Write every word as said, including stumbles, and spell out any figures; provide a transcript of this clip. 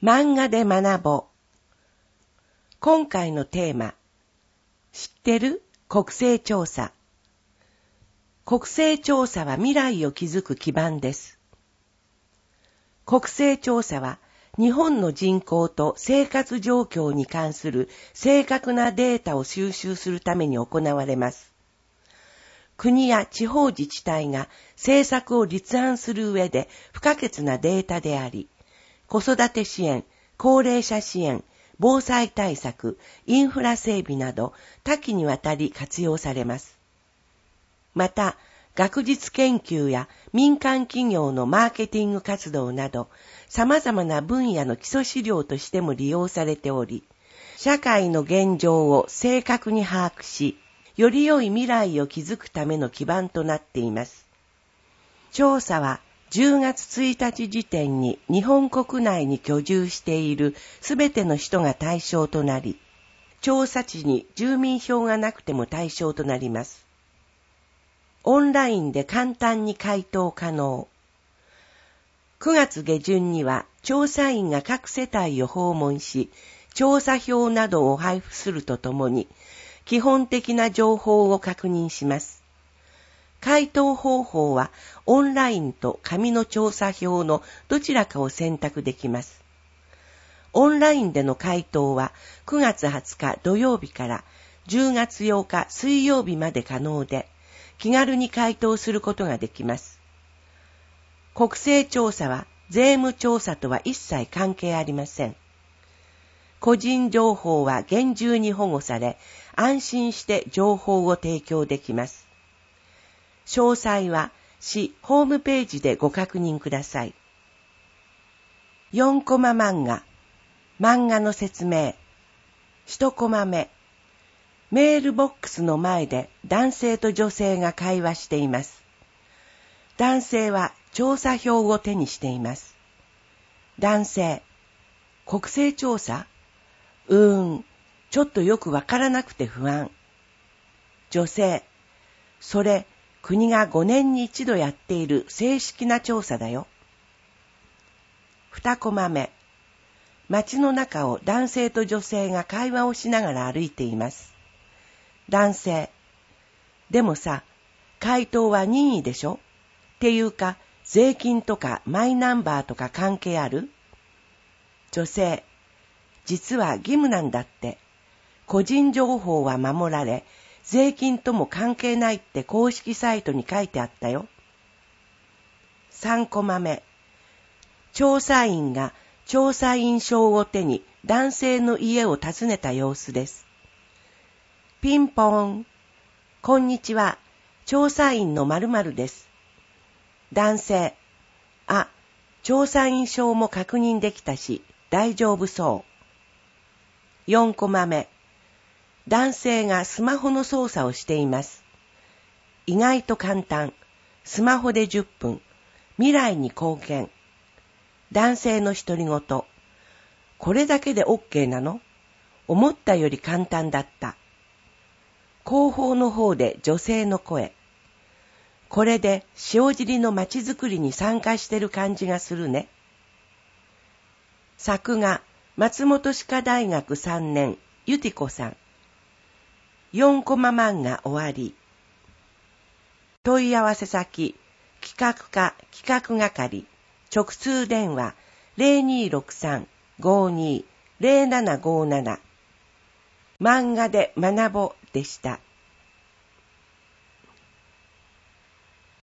漫画で学ぼう。今回のテーマ、知ってる？国勢調査。国勢調査は未来を築く基盤です。国勢調査は日本の人口と生活状況に関する正確なデータを収集するために行われます。国や地方自治体が政策を立案する上で不可欠なデータであり、子育て支援、高齢者支援、防災対策、インフラ整備など多岐にわたり活用されます。また、学術研究や民間企業のマーケティング活動など、様々な分野の基礎資料としても利用されており、社会の現状を正確に把握し、より良い未来を築くための基盤となっています。調査はじゅうがつついたち時点に日本国内に居住しているすべての人が対象となり、調査地に住民票がなくても対象となります。オンラインで簡単に回答可能。くがつ下旬には調査員が各世帯を訪問し、調査票などを配布するとともに、基本的な情報を確認します。回答方法はオンラインと紙の調査票のどちらかを選択できます。オンラインでの回答はくがつはつか土曜日からじゅうがつようか水曜日まで可能で、気軽に回答することができます。国勢調査は税務調査とは一切関係ありません。個人情報は厳重に保護され、安心して情報を提供できます。詳細は市ホームページでご確認ください。よんコマ漫画。漫画の説明。いちコマ目。メールボックスの前で男性と女性が会話しています。男性は調査票を手にしています。男性。国勢調査？うーん、ちょっとよくわからなくて不安。女性。それ、国がごねんに一度やっている正式な調査だよ。にコマ目。街の中を男性と女性が会話をしながら歩いています。男性。でもさ、回答は任意でしょ？っていうか、税金とかマイナンバーとか関係ある？女性。実は義務なんだって。個人情報は守られ、税金とも関係ないって公式サイトに書いてあったよ。さんコマ目。調査員が調査員証を手に男性の家を訪ねた様子です。ピンポーン。こんにちは。調査員の〇〇です。男性。あ、調査員証も確認できたし、大丈夫そう。よんコマ目。男性がスマホの操作をしています。意外と簡単。スマホでじゅっぷん。未来に貢献。男性の独り言。これだけで OK なの？思ったより簡単だった。後方の方で女性の声。これで塩尻の街づくりに参加してる感じがするね。作画、松本歯科大学さんねん、ゆてこさん。よんコマ漫画終わり。問い合わせ先、企画課企画係、直通電話 ゼロにーろくさん ごーにー ゼロななごーなな。漫画で学ぼうでした。